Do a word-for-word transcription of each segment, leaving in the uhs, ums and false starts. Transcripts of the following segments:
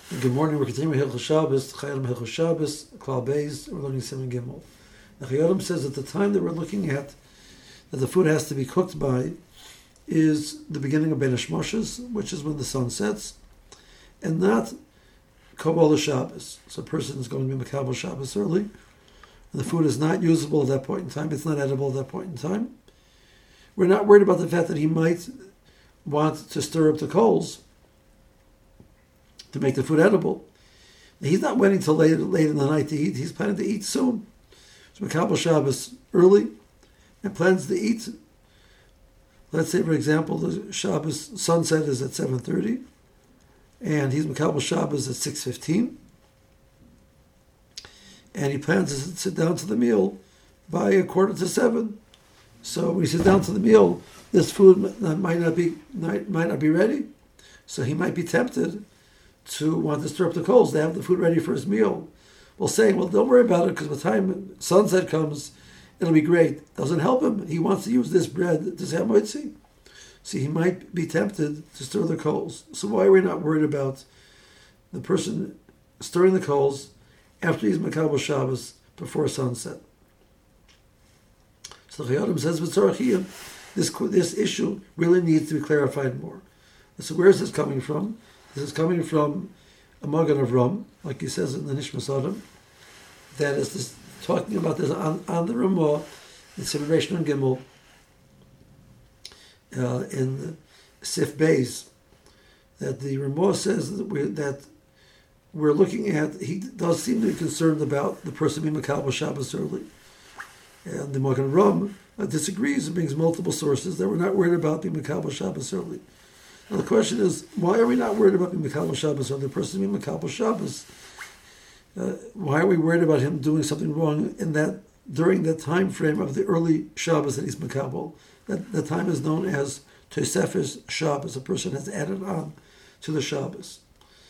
Good morning. We're continuing Hilchos Shabbos, Chayadim Hilchos Shabbos, Klal Beis. We're learning Siman Gimel. The Chayadim says that the time that we're looking at, that the food has to be cooked by, is the beginning of Bein Hashmoshes, which is when the sun sets, and not Kabbalah Shabbos. So a person is going to be Makabel Shabbos early, and the food is not usable at that point in time. It's not edible at that point in time. We're not worried about the fact that he might want to stir up the coals to make the food edible. He's not waiting till late, late in the night to eat. He's planning to eat soon. So Makabel Shabbos early and plans to eat. Let's say, for example, the Shabbos sunset is at seven thirty, and he's Makabel Shabbos at six fifteen, and he plans to sit down to the meal by a quarter to seven. So when he sits down to the meal, this food might not be might, might not be ready. So he might be tempted to want to stir up the coals, to have the food ready for his meal. Well, saying, well, don't worry about it, because by the time sunset comes, it'll be great. Doesn't help him. He wants to use this bread to say moitzi. So he might be tempted to stir the coals. So why are we not worried about the person stirring the coals after he's Makabel Shabbos before sunset? So the Chayadim says, V'tzorachiyim, this this issue really needs to be clarified more. So where is this coming from? This is coming from a Magen of Ram, like he says in the Nishmas Adam, that is this, talking about this on, on the Ramah, in Separation and Gimel, uh, in Sif Beis, that the Ramah says that we're, that we're looking at, he does seem to be concerned about the person being Makabel Shabbos early. And the Magen of Ram uh, disagrees and brings multiple sources that we're not worried about being Makabel Shabbos early. Now the question is, why are we not worried about being Makabel Shabbos or the person being Makabel Shabbos? Uh, why are we worried about him doing something wrong in that during the time frame of the early Shabbos that he's Makabel? That the time is known as Tosefes Shabbos. A person has added on to the Shabbos.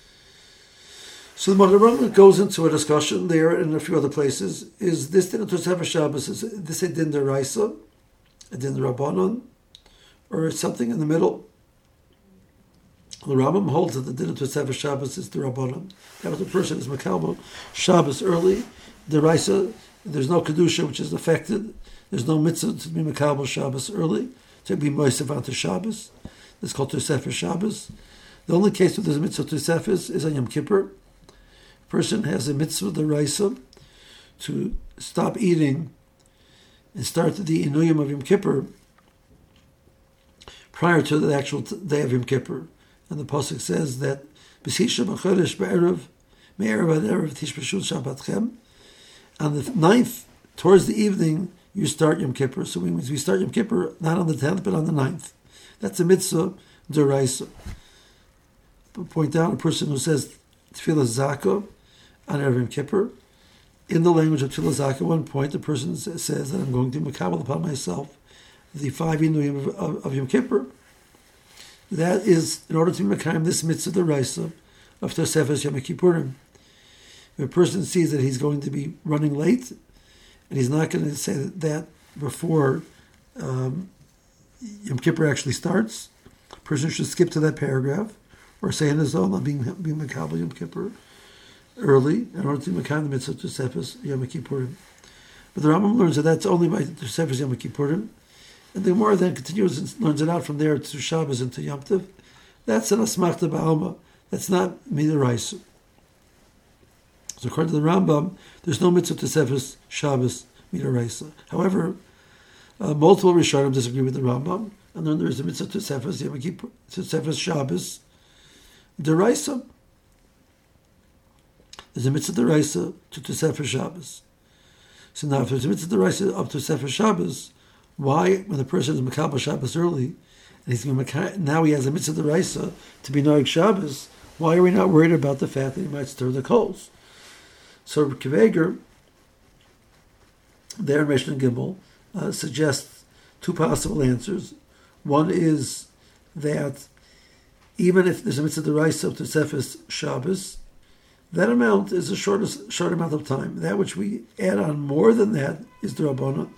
So the Magen Ram goes into a discussion there and in a few other places. Is this din of Tosefes Shabbos, is this a din d'oraisa, a din d'Rabbanan, or something in the middle? The Rambam holds that the din of Tosefes Shabbos is the Rabbanan. That was the person is Makabel Shabbos early. The Raisa, there's no Kedusha which is affected. There's no mitzvah to be Makabel Shabbos early, to be Moisev onto Shabbos. It's called Tosefes Shabbos. The only case where there's a mitzvah Tosefes is on Yom Kippur. A person has a mitzvah, the Raisa, to stop eating and start the Inuyim of Yom Kippur prior to the actual day of Yom Kippur. And the pasuk says that B'sisha b'chodesh b'erev me'erev ad erev tishbashut shabbatchem. On the ninth, towards the evening, you start Yom Kippur. So we we start Yom Kippur not on the tenth, but on the ninth. That's a mitzvah d'oraisa. Point out a person who says Tefillah Zaka on erev Yom Kippur. In the language of Tefillah Zaka, one point the person says that I'm going to makabel upon myself the five inuyim of, of, of Yom Kippur. That is, in order to be Mekayim, this mitzvah d'oraisa of Tosefes Yom Kippurim. If a person sees that he's going to be running late, and he's not going to say that before um, Yom Kippur actually starts, a person should skip to that paragraph, or say in his own, I'm being, being Makabel Yom Kippur early, in order to be Mekayim the mitzvah Tosefes Yom Kippurim. But the Rambam learns that that's only by Tosefes Yom Kippurim. And the Gemara then continues and learns it out from there to Shabbos and to Yom Tov. That's an asmachta ba'alma. That's not midiraisa. So according to the Rambam, there's no mitzvah Tosefes Shabbos midiraisa. However, uh, multiple Rishonim disagree with the Rambam, and then there's a mitzvah Tosefes Yom Kippur, Tosefes Shabbos d'oraisa. There's a mitzvah d'oraisa to Tosefes Shabbos. So now, if there's a mitzvah d'oraisa of Tosefes Shabbos, why, when the person is Makabel Shabbos early, and he's now he has a mitzvah d'oraisa to be Noeg Shabbos, why are we not worried about the fact that he might stir the coals? So Kiveger, there in Rishon Gimel, uh, suggests two possible answers. One is that even if there's a mitzvah d'oraisa of Tosefes Shabbos, that amount is a short, short amount of time. That which we add on more than that is the Rabbanan.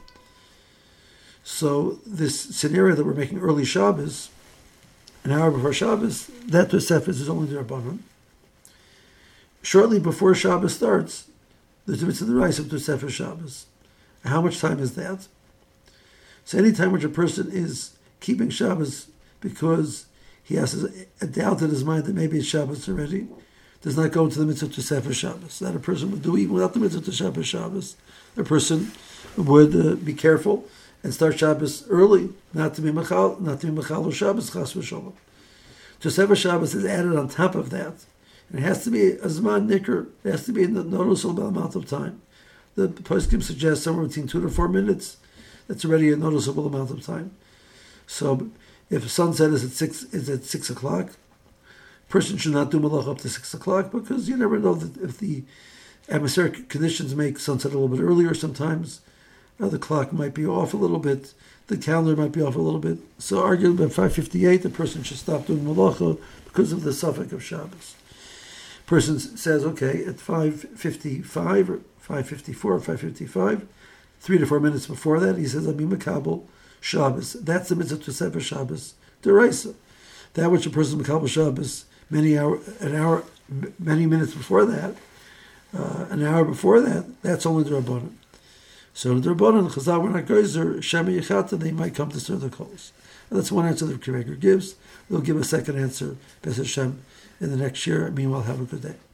So this scenario that we're making early Shabbos, an hour before Shabbos, that Tosefes is only the Rabbanan. shortly before Shabbos starts, there's a mitzvah d'oraisa to Sefer Shabbos. How much time is that? So any time which a person is keeping Shabbos because he has a doubt in his mind that maybe it's Shabbos already, does not go into the mitzvah to Sefer Shabbos. That a person would do even without the mitzvah to Sefer Shabbos. A person would uh, be careful and start Shabbos early, not to be machal, not to be machal or Shabbos chas v'sholom. To Sefer Shabbos is added on top of that. And it has to be a zman nicker. It has to be in the noticeable amount of time. The poskim suggests somewhere between two to four minutes. That's already a noticeable amount of time. So if sunset is at six is at six o'clock, person should not do malach up to six o'clock because you never know that if the atmospheric conditions make sunset a little bit earlier sometimes. Uh, the clock might be off a little bit. The calendar might be off a little bit. So arguably at five fifty-eight, the person should stop doing malacha because of the suffix of Shabbos. Person says, okay, at five fifty-five or five fifty-four or five fifty-five, three to four minutes before that, he says, Ami Makabel Shabbos. That's the mitzvah to Sefer Shabbos d'oraisa. That which a person Makabel Shabbos many hour, an hour, many minutes before that, uh, an hour before that, that's only the Rabbanan. So the Rabbanan, Chazal, when not gozer, Shema Yechata, they might come to serve the calls. And that's one answer that the Rebbe gives. We'll give a second answer, B'ez Hashem, in the next year. Meanwhile, have a good day.